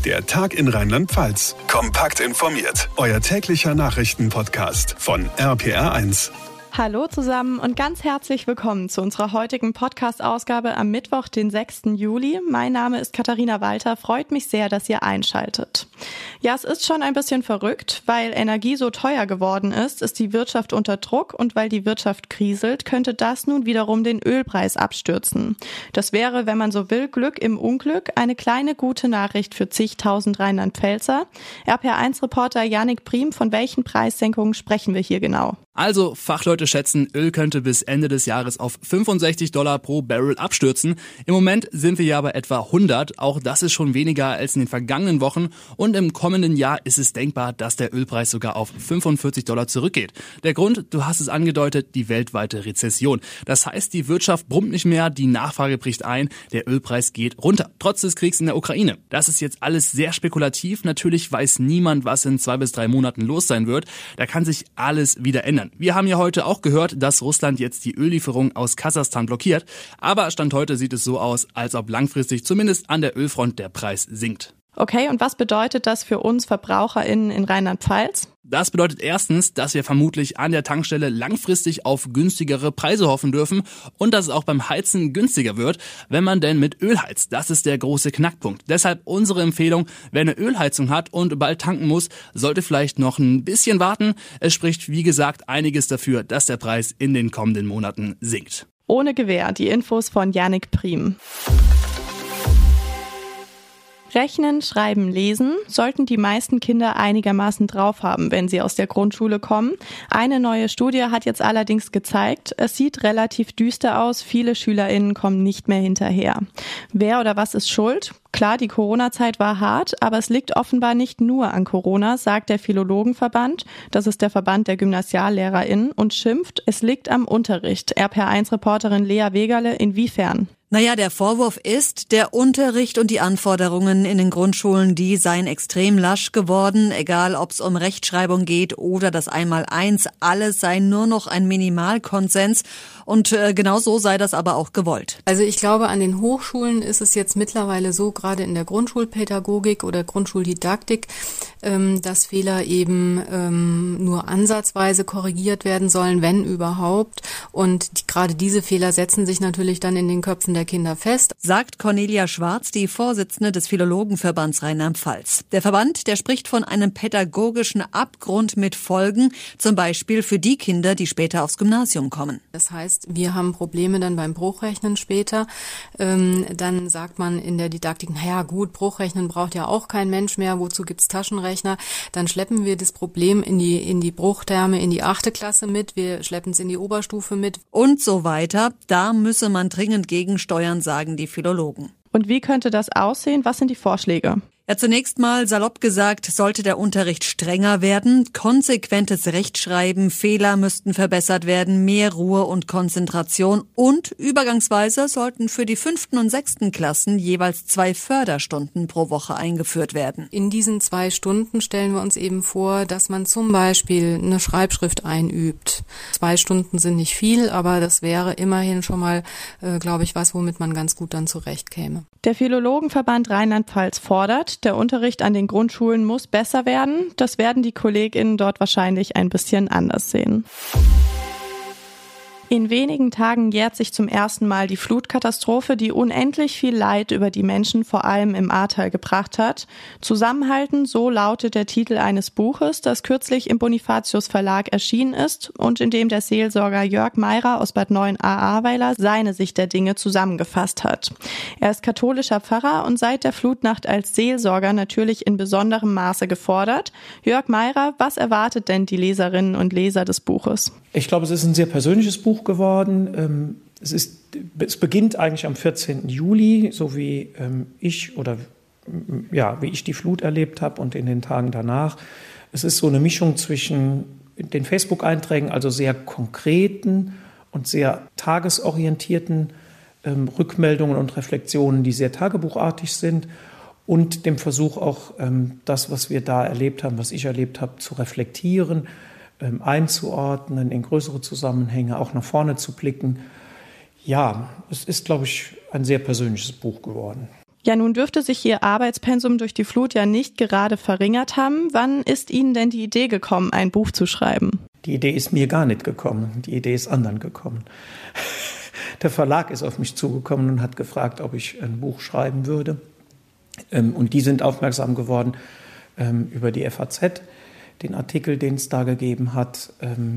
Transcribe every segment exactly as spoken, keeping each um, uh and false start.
Der Tag in Rheinland-Pfalz. Kompakt informiert. Euer täglicher Nachrichtenpodcast von R P R eins. Hallo zusammen und ganz herzlich willkommen zu unserer heutigen Podcast-Ausgabe am Mittwoch, den sechsten Juli. Mein Name ist Katharina Walter. Freut mich sehr, dass ihr einschaltet. Ja, es ist schon ein bisschen verrückt, weil Energie so teuer geworden ist, ist die Wirtschaft unter Druck und weil die Wirtschaft kriselt, könnte das nun wiederum den Ölpreis abstürzen. Das wäre, wenn man so will, Glück im Unglück, eine kleine gute Nachricht für zigtausend Rheinland-Pfälzer. R P R eins Reporter Yannick Priem, von welchen Preissenkungen sprechen wir hier genau? Also, Fachleute schätzen, Öl könnte bis Ende des Jahres auf fünfundsechzig Dollar pro Barrel abstürzen. Im Moment sind wir ja bei etwa hundert. Auch das ist schon weniger als in den vergangenen Wochen. Und im kommenden Jahr ist es denkbar, dass der Ölpreis sogar auf fünfundvierzig Dollar zurückgeht. Der Grund, du hast es angedeutet, die weltweite Rezession. Das heißt, die Wirtschaft brummt nicht mehr, die Nachfrage bricht ein, der Ölpreis geht runter, trotz des Kriegs in der Ukraine. Das ist jetzt alles sehr spekulativ. Natürlich weiß niemand, was in zwei bis drei Monaten los sein wird. Da kann sich alles wieder ändern. Wir haben ja heute auch gehört, dass Russland jetzt die Öllieferung aus Kasachstan blockiert. Aber Stand heute sieht es so aus, als ob langfristig zumindest an der Ölfront der Preis sinkt. Okay, und was bedeutet das für uns VerbraucherInnen in Rheinland-Pfalz? Das bedeutet erstens, dass wir vermutlich an der Tankstelle langfristig auf günstigere Preise hoffen dürfen und dass es auch beim Heizen günstiger wird, wenn man denn mit Öl heizt. Das ist der große Knackpunkt. Deshalb unsere Empfehlung, wer eine Ölheizung hat und bald tanken muss, sollte vielleicht noch ein bisschen warten. Es spricht, wie gesagt, einiges dafür, dass der Preis in den kommenden Monaten sinkt. Ohne Gewähr, die Infos von Yannick Priem. Rechnen, Schreiben, Lesen sollten die meisten Kinder einigermaßen drauf haben, wenn sie aus der Grundschule kommen. Eine neue Studie hat jetzt allerdings gezeigt, es sieht relativ düster aus, viele SchülerInnen kommen nicht mehr hinterher. Wer oder was ist schuld? Klar, die Corona-Zeit war hart, aber es liegt offenbar nicht nur an Corona, sagt der Philologenverband, das ist der Verband der GymnasiallehrerInnen, und schimpft, es liegt am Unterricht. R P R eins Reporterin Lea Wegerle, inwiefern? Naja, der Vorwurf ist, der Unterricht und die Anforderungen in den Grundschulen, die seien extrem lasch geworden, egal ob es um Rechtschreibung geht oder das Einmaleins, alles sei nur noch ein Minimalkonsens und äh, genau so sei das aber auch gewollt. Also ich glaube, an den Hochschulen ist es jetzt mittlerweile so, gerade in der Grundschulpädagogik oder Grundschuldidaktik, ähm, dass Fehler eben ähm, nur ansatzweise korrigiert werden sollen, wenn überhaupt, und die, gerade diese Fehler setzen sich natürlich dann in den Köpfen der Kinder fest. Sagt Cornelia Schwarz, die Vorsitzende des Philologenverbands Rheinland-Pfalz. Der Verband, der spricht von einem pädagogischen Abgrund mit Folgen, zum Beispiel für die Kinder, die später aufs Gymnasium kommen. Das heißt, wir haben Probleme dann beim Bruchrechnen später. Ähm, dann sagt man in der Didaktik, naja gut, Bruchrechnen braucht ja auch kein Mensch mehr, wozu gibt's Taschenrechner? Dann schleppen wir das Problem in die, in die Bruchterme, in die achte Klasse mit, wir schleppen es in die Oberstufe mit. Und so weiter. Da müsse man dringend gegensteuern, sagen die Philologen. Und wie könnte das aussehen? Was sind die Vorschläge? Ja, zunächst mal, salopp gesagt, sollte der Unterricht strenger werden, konsequentes Rechtschreiben, Fehler müssten verbessert werden, mehr Ruhe und Konzentration und übergangsweise sollten für die fünften und sechsten Klassen jeweils zwei Förderstunden pro Woche eingeführt werden. In diesen zwei Stunden stellen wir uns eben vor, dass man zum Beispiel eine Schreibschrift einübt. Zwei Stunden sind nicht viel, aber das wäre immerhin schon mal, äh, glaube ich, was, womit man ganz gut dann zurechtkäme. Der Philologenverband Rheinland-Pfalz fordert, der Unterricht an den Grundschulen muss besser werden. Das werden die KollegInnen dort wahrscheinlich ein bisschen anders sehen. In wenigen Tagen jährt sich zum ersten Mal die Flutkatastrophe, die unendlich viel Leid über die Menschen vor allem im Ahrtal gebracht hat. Zusammenhalten, so lautet der Titel eines Buches, das kürzlich im Bonifatius Verlag erschienen ist und in dem der Seelsorger Jörg Meirer aus Bad Neuenahr-Ahrweiler seine Sicht der Dinge zusammengefasst hat. Er ist katholischer Pfarrer und seit der Flutnacht als Seelsorger natürlich in besonderem Maße gefordert. Jörg Meirer, was erwartet denn die Leserinnen und Leser des Buches? Ich glaube, es ist ein sehr persönliches Buch geworden. Es ist, es beginnt eigentlich am vierzehnten Juli, so wie ich oder ja, wie ich die Flut erlebt habe und in den Tagen danach. Es ist so eine Mischung zwischen den Facebook-Einträgen, also sehr konkreten und sehr tagesorientierten ähm, Rückmeldungen und Reflexionen, die sehr tagebuchartig sind, und dem Versuch auch, ähm, das, was wir da erlebt haben, was ich erlebt habe, zu reflektieren, ähm, einzuordnen, in größere Zusammenhänge, auch nach vorne zu blicken. Ja, es ist, glaube ich, ein sehr persönliches Buch geworden. Ja, nun dürfte sich Ihr Arbeitspensum durch die Flut ja nicht gerade verringert haben. Wann ist Ihnen denn die Idee gekommen, ein Buch zu schreiben? Die Idee ist mir gar nicht gekommen. Die Idee ist anderen gekommen. Der Verlag ist auf mich zugekommen und hat gefragt, ob ich ein Buch schreiben würde. Und die sind aufmerksam geworden über die F A Z, den Artikel, den es da gegeben hat.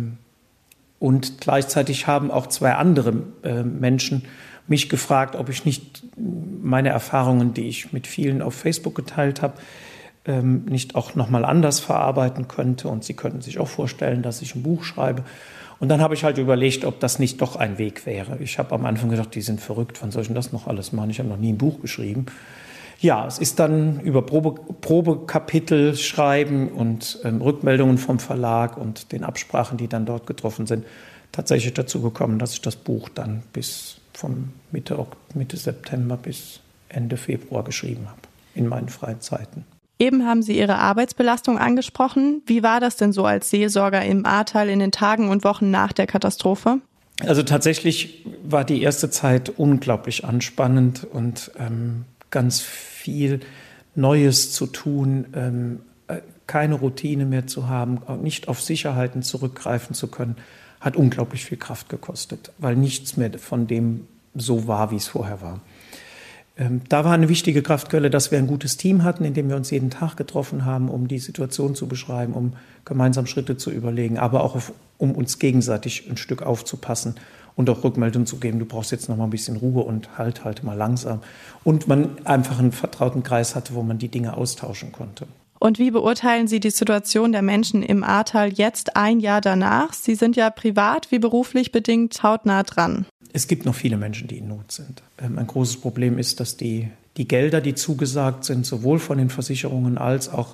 Und gleichzeitig haben auch zwei andere Menschen mich gefragt, ob ich nicht meine Erfahrungen, die ich mit vielen auf Facebook geteilt habe, nicht auch nochmal anders verarbeiten könnte. Und sie könnten sich auch vorstellen, dass ich ein Buch schreibe. Und dann habe ich halt überlegt, ob das nicht doch ein Weg wäre. Ich habe am Anfang gedacht, die sind verrückt, wann soll ich denn das noch alles machen? Ich habe noch nie ein Buch geschrieben. Ja, es ist dann über Probe, Probekapitel schreiben und ähm, Rückmeldungen vom Verlag und den Absprachen, die dann dort getroffen sind, tatsächlich dazu gekommen, dass ich das Buch dann bis vom Mitte, Mitte September bis Ende Februar geschrieben habe, in meinen freien Zeiten. Eben haben Sie Ihre Arbeitsbelastung angesprochen. Wie war das denn so als Seelsorger im Ahrtal in den Tagen und Wochen nach der Katastrophe? Also tatsächlich war die erste Zeit unglaublich anspannend und ähm, ganz viel Neues zu tun, ähm, keine Routine mehr zu haben, nicht auf Sicherheiten zurückgreifen zu können, hat unglaublich viel Kraft gekostet, weil nichts mehr von dem so war, wie es vorher war. Ähm, da war eine wichtige Kraftquelle, dass wir ein gutes Team hatten, in dem wir uns jeden Tag getroffen haben, um die Situation zu beschreiben, um gemeinsam Schritte zu überlegen, aber auch auf, um uns gegenseitig ein Stück aufzupassen und auch Rückmeldung zu geben, du brauchst jetzt noch mal ein bisschen Ruhe und halt, halt mal langsam. Und man einfach einen vertrauten Kreis hatte, wo man die Dinge austauschen konnte. Und wie beurteilen Sie die Situation der Menschen im Ahrtal jetzt ein Jahr danach? Sie sind ja privat wie beruflich bedingt hautnah dran. Es gibt noch viele Menschen, die in Not sind. Ein großes Problem ist, dass die, die Gelder, die zugesagt sind, sowohl von den Versicherungen als auch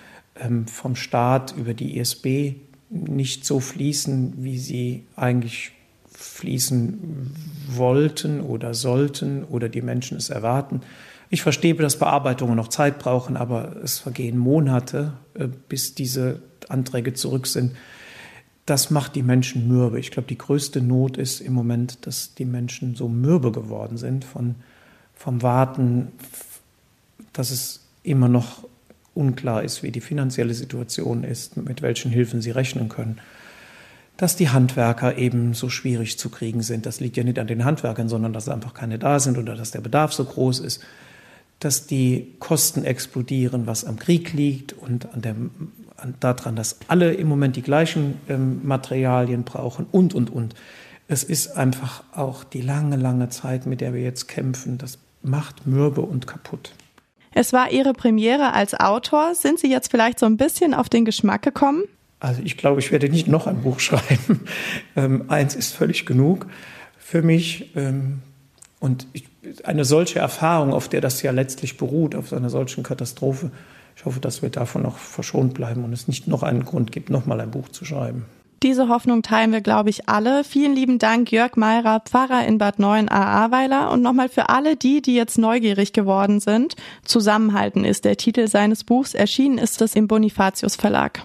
vom Staat über die I S B nicht so fließen, wie sie eigentlich fließen wollten oder sollten oder die Menschen es erwarten. Ich verstehe, dass Bearbeitungen noch Zeit brauchen, aber es vergehen Monate, bis diese Anträge zurück sind. Das macht die Menschen mürbe. Ich glaube, die größte Not ist im Moment, dass die Menschen so mürbe geworden sind von, vom Warten, dass es immer noch unklar ist, wie die finanzielle Situation ist, mit welchen Hilfen sie rechnen können. Dass die Handwerker eben so schwierig zu kriegen sind. Das liegt ja nicht an den Handwerkern, sondern dass einfach keine da sind oder dass der Bedarf so groß ist. Dass die Kosten explodieren, was am Krieg liegt und an der, an, daran, dass alle im Moment die gleichen ähm, Materialien brauchen und, und, und. Es ist einfach auch die lange, lange Zeit, mit der wir jetzt kämpfen. Das macht mürbe und kaputt. Es war Ihre Premiere als Autor. Sind Sie jetzt vielleicht so ein bisschen auf den Geschmack gekommen? Also ich glaube, ich werde nicht noch ein Buch schreiben. Ähm, eins ist völlig genug für mich. Ähm, und ich, eine solche Erfahrung, auf der das ja letztlich beruht, auf einer solchen Katastrophe, ich hoffe, dass wir davon noch verschont bleiben und es nicht noch einen Grund gibt, noch mal ein Buch zu schreiben. Diese Hoffnung teilen wir, glaube ich, alle. Vielen lieben Dank, Jörg Meirer, Pfarrer in Bad Neuenahr-Ahrweiler. Und nochmal für alle die, die jetzt neugierig geworden sind, Zusammenhalten ist der Titel seines Buchs. Erschienen ist es im Bonifatius Verlag.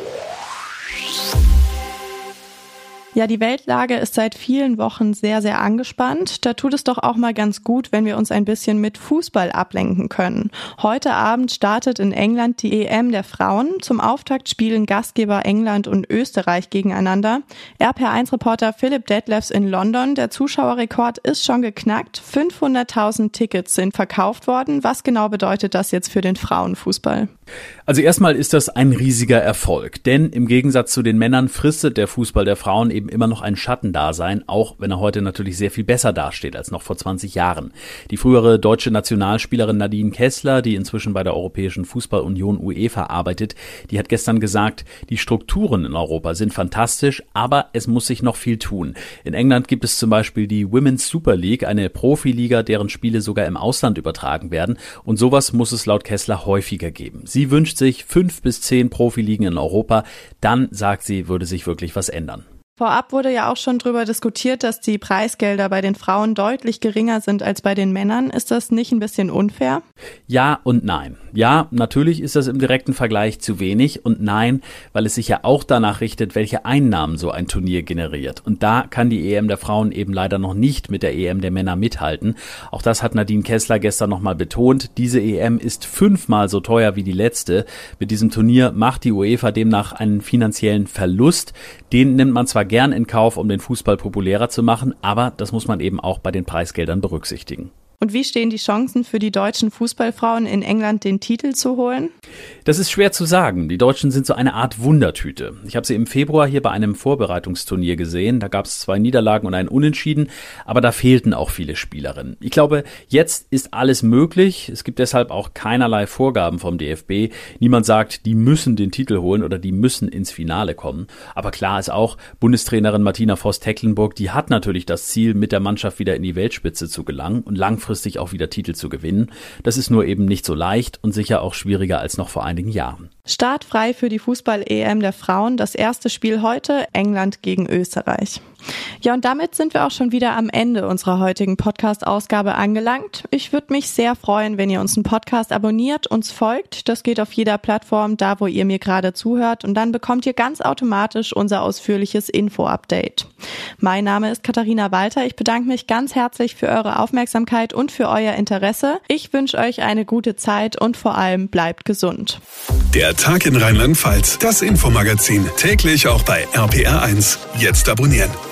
Ja, die Weltlage ist seit vielen Wochen sehr, sehr angespannt. Da tut es doch auch mal ganz gut, wenn wir uns ein bisschen mit Fußball ablenken können. Heute Abend startet in England die E M der Frauen. Zum Auftakt spielen Gastgeber England und Österreich gegeneinander. R P R eins Reporter Philipp Detlefs in London. Der Zuschauerrekord ist schon geknackt. fünfhunderttausend Tickets sind verkauft worden. Was genau bedeutet das jetzt für den Frauenfußball? Also erstmal ist das ein riesiger Erfolg, denn im Gegensatz zu den Männern fristet der Fußball der Frauen eben immer noch ein Schattendasein, auch wenn er heute natürlich sehr viel besser dasteht als noch vor zwanzig Jahren. Die frühere deutsche Nationalspielerin Nadine Kessler, die inzwischen bei der Europäischen Fußballunion UEFA arbeitet, die hat gestern gesagt, die Strukturen in Europa sind fantastisch, aber es muss sich noch viel tun. In England gibt es zum Beispiel die Women's Super League, eine Profiliga, deren Spiele sogar im Ausland übertragen werden, und sowas muss es laut Kessler häufiger geben. Sie wünscht sich fünf bis zehn Profiligen in Europa, dann, sagt sie, würde sich wirklich was ändern. Vorab wurde ja auch schon darüber diskutiert, dass die Preisgelder bei den Frauen deutlich geringer sind als bei den Männern. Ist das nicht ein bisschen unfair? Ja und nein. Ja, natürlich ist das im direkten Vergleich zu wenig und nein, weil es sich ja auch danach richtet, welche Einnahmen so ein Turnier generiert. Und da kann die E M der Frauen eben leider noch nicht mit der E M der Männer mithalten. Auch das hat Nadine Kessler gestern nochmal betont. Diese E M ist fünfmal so teuer wie die letzte. Mit diesem Turnier macht die UEFA demnach einen finanziellen Verlust. Den nimmt man zwar gern in Kauf, um den Fußball populärer zu machen, aber das muss man eben auch bei den Preisgeldern berücksichtigen. Und wie stehen die Chancen für die deutschen Fußballfrauen in England, den Titel zu holen? Das ist schwer zu sagen. Die Deutschen sind so eine Art Wundertüte. Ich habe sie im Februar hier bei einem Vorbereitungsturnier gesehen. Da gab es zwei Niederlagen und einen Unentschieden, aber da fehlten auch viele Spielerinnen. Ich glaube, jetzt ist alles möglich. Es gibt deshalb auch keinerlei Vorgaben vom D F B. Niemand sagt, die müssen den Titel holen oder die müssen ins Finale kommen. Aber klar ist auch, Bundestrainerin Martina Voss-Tecklenburg, die hat natürlich das Ziel, mit der Mannschaft wieder in die Weltspitze zu gelangen und langfristig auch wieder Titel zu gewinnen. Das ist nur eben nicht so leicht und sicher auch schwieriger als noch vor einigen Jahren. Startfrei für die Fußball-E M der Frauen. Das erste Spiel heute, England gegen Österreich. Ja, und damit sind wir auch schon wieder am Ende unserer heutigen Podcast-Ausgabe angelangt. Ich würde mich sehr freuen, wenn ihr uns einen Podcast abonniert, uns folgt. Das geht auf jeder Plattform, da wo ihr mir gerade zuhört. Und dann bekommt ihr ganz automatisch unser ausführliches Info-Update. Mein Name ist Katharina Walter. Ich bedanke mich ganz herzlich für eure Aufmerksamkeit und für euer Interesse. Ich wünsche euch eine gute Zeit und vor allem bleibt gesund. Der Tag in Rheinland-Pfalz, das Infomagazin, täglich auch bei R P R eins. Jetzt abonnieren.